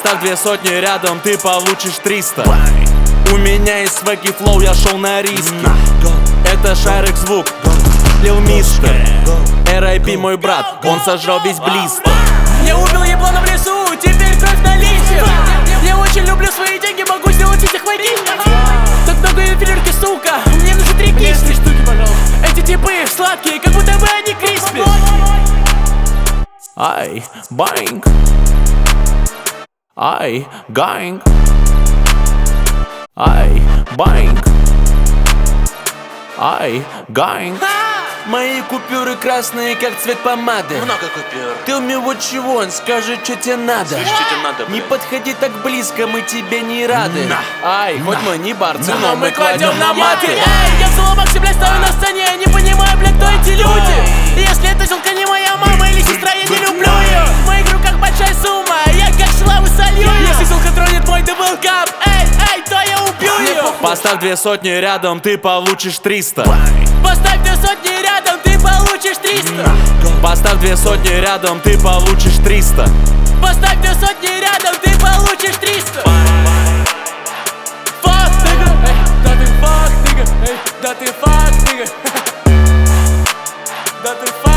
Поставь 200 рядом, ты получишь 300. У меня есть свэг и флоу, я шел на риски. Это Шарик звук, Лил Мистер, R.I.P. мой брат, он сожрал весь блистер. Я убил еблана в лесу, теперь кровь на листьях. Я очень люблю свои деньги, могу сделать этих водителей. Так много ювелирки, сука, мне нужны 3 кисти. Эти типы сладкие, как будто бы они криспи. Ай, баинг, ай, гаинг, ай, баинг, ай, гаинг. Мои купюры красные, как цвет помады. Много купюр. Tell me what you want, скажи, что тебе надо. Слышь, что тебе надо, Не блин? подходи так близко, мы тебе не рады. Ай, хоть мы не барцы, но Мы мы кладем на маты. Эй, я в Соломаксе, блядь, стою на сцене. Я не понимаю, блядь, кто эти люди. Если эта селка не моя мама или сестра, я не люблю ее. В моих руках большая сумма, я как шла солью. Если селка тронет мой дабл кап, эй, то я убью ее. Поставь 200 рядом, ты получишь 300. Поставь 200 рядом, ты получишь 300. Поставь 200 рядом, ты получишь 300. Поставь 200 рядом, ты получишь 300. Фак, нигга, эй, да ты фак, нигга, эй, да ты фак, нигга. Да ты фак.